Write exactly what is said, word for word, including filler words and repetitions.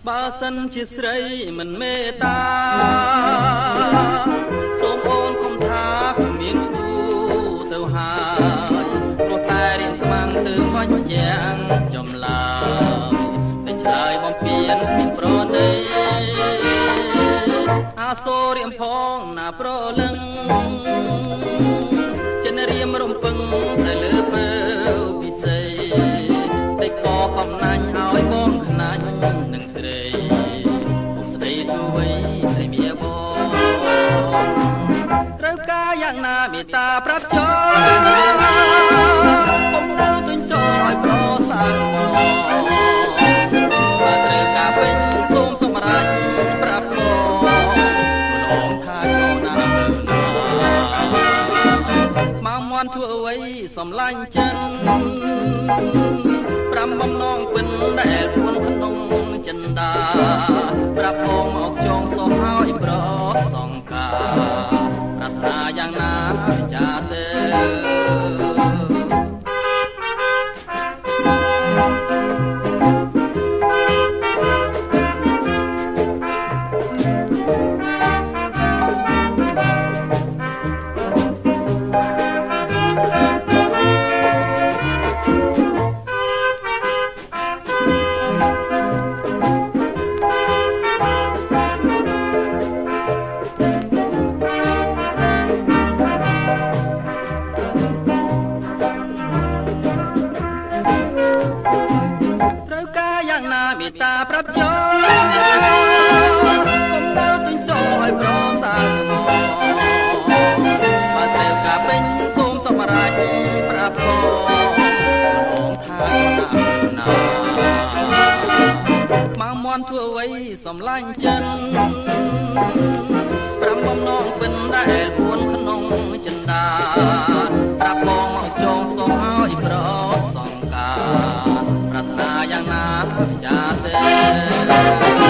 បើសិនជាស្រីមិនមេត្តាសូមអូនកុំថាគ្មានគូទៅហើយព្រោះតែរៀងស្មាំងទៅបាច់យ៉ាងចំឡើយតែឆ្លើយបំពេញមានប្រណីអាសូររៀមផងណាប្រលឹងចិនរៀមរំពឹងតែលើពើពិសីតែក៏កំណាញ់ឲ្យបងខ្នាញ់នឹងស្រីគុំស្ដីទៅវ័យស្រីមៀបងត្រូវការយ៉ាងណាមេត្តាប្រាប់ចូលកុំនៅទុញចោលឲ្យប្រសើរមកបើត្រូវការពេញសូមសម្រេចប្រាប់បងលងថាចូលណាទៅណាខ្មៅមន់ធ្វើអ្វីសំឡាញ់ចិនប្រាំបំណងពិនដែលពួនក្នុងចិនដាប្រាប់បងមកចងសោះឲ្យប្រសងការប្រាថ្នាយ៉ាងណាចាទេមេត្តាប្រាប់ចូលកុំនៅទិញតឲ្យប្រសើរមកបើត្រូវការពេញសូមសម្រេចប្រាប់បងថាណាមកមន់ធ្វើអ្វីសំឡាញ់ចិនប្រាំបំណងពិនដែលពួនក្នុងចិនដាប្រាប់បងមកចងសូមឲ្យប្រសងការប្រាថ្នាយ៉ាងណាចាទេ